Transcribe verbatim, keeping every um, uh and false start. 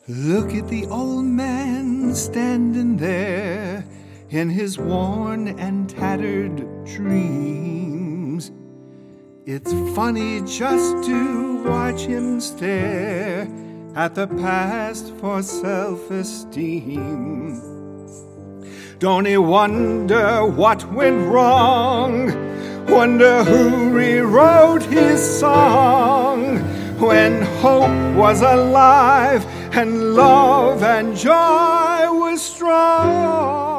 Look at the old man standing there in his worn and tattered dreams. It's funny just to watch him stare at the past for self-esteem. Don't he wonder what went wrong? Wonder who rewrote his song when hope was alive and love and joy was strong.